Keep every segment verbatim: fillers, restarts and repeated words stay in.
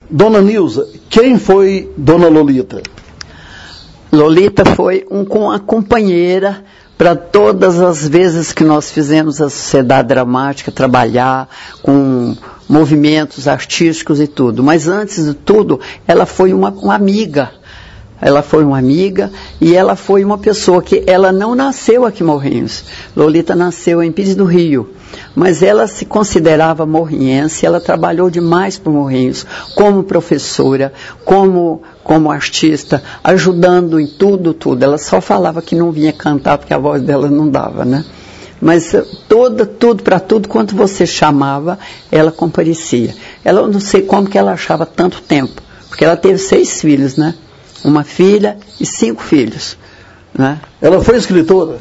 Dona Nilza, quem foi Dona Lolita? Lolita foi um, uma companheira para todas as vezes que nós fizemos a Sociedade Dramática trabalhar com movimentos artísticos e tudo. Mas antes de tudo, ela foi uma, uma amiga. Ela foi uma amiga e ela foi uma pessoa que ela não nasceu aqui em Morrinhos. Lolita nasceu em Pires do Rio, mas ela se considerava morrinhense, ela trabalhou demais por Morrinhos, como professora, como, como artista, ajudando em tudo, tudo. Ela só falava que não vinha cantar porque a voz dela não dava, né? Mas toda, tudo, para tudo quanto você chamava, ela comparecia. Ela, eu não sei como que ela achava tanto tempo, porque ela teve seis filhos, né? Uma filha e cinco filhos, né? Ela foi escritora?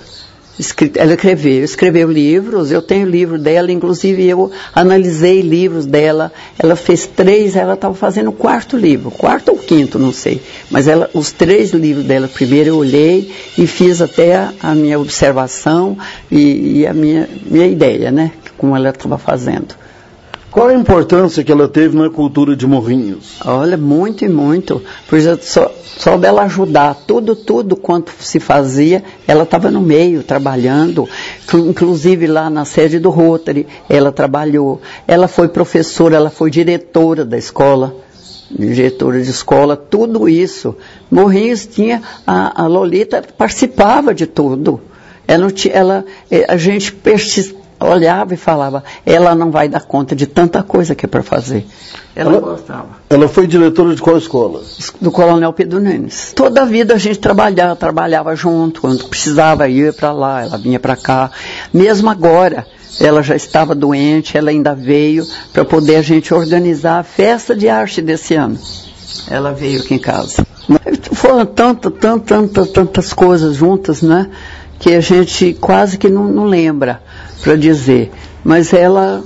Ela escreveu, escreveu livros, eu tenho livro dela, inclusive eu analisei livros dela, ela fez três, ela estava fazendo o quarto livro, quarto ou quinto, não sei, mas ela, os três livros dela, primeiro eu olhei e fiz até a, a minha observação e, e a minha, minha ideia, né, como ela estava fazendo. Qual a importância que ela teve na cultura de Morrinhos? Olha, muito e muito. Por exemplo, só, só dela ajudar tudo, tudo quanto se fazia, ela estava no meio, trabalhando. Inclusive lá na sede do Rotary, ela trabalhou. Ela foi professora, ela foi diretora da escola, diretora de escola, tudo isso. Morrinhos tinha, a, a Lolita participava de tudo. Ela, ela, a gente persistia. Olhava e falava, ela não vai dar conta de tanta coisa que é para fazer. Ela, ela gostava. Ela foi diretora de qual escola? Do Coronel Pedro Nunes. Toda a vida a gente trabalhava, trabalhava junto, quando precisava ir para lá, ela vinha para cá. Mesmo agora, ela já estava doente, ela ainda veio para poder a gente organizar a festa de arte desse ano. Ela veio aqui em casa. Foram tantas, tantas, tantas, tantas coisas juntas, né? Que a gente quase que não, não lembra para dizer, mas ela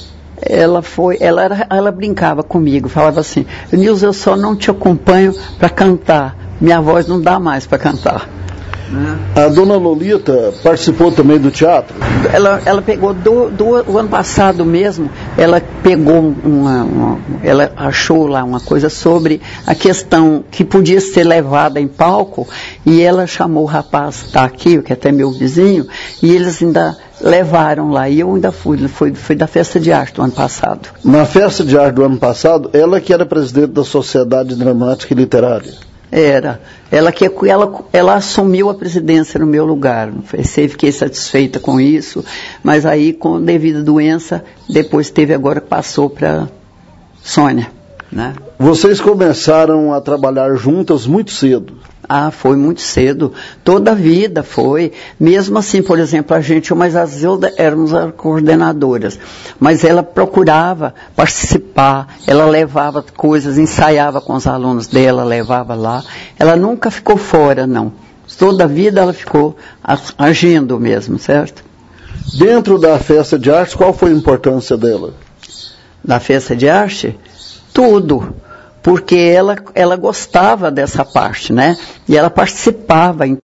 ela foi, ela, era, ela brincava comigo, falava assim, Nilza, eu só não te acompanho para cantar, minha voz não dá mais para cantar. A Dona Lolita participou também do teatro? Ela, ela pegou, do, do o ano passado mesmo, ela pegou uma, uma, ela achou lá uma coisa sobre a questão que podia ser levada em palco, e ela chamou o rapaz que está aqui, que é até meu vizinho, e eles ainda levaram lá, e eu ainda fui, fui, fui da festa de arte do ano passado. Na festa de arte do ano passado, ela que era presidente da Sociedade Dramática e Literária? Era. Ela, que, ela, ela assumiu a presidência no meu lugar. Eu fiquei satisfeita com isso, mas aí, com devido à doença, depois teve agora que passou para Sônia, né? Vocês começaram a trabalhar juntas muito cedo? Ah, foi muito cedo. Toda a vida foi. Mesmo assim, por exemplo, a gente, mas as éramos as coordenadoras. Mas ela procurava participar, ela levava coisas, ensaiava com os alunos dela, levava lá. Ela nunca ficou fora, não. Toda a vida ela ficou agindo mesmo, certo? Dentro da festa de arte, qual foi a importância dela? Da festa de arte? Tudo. Porque ela, ela gostava dessa parte, né? E ela participava em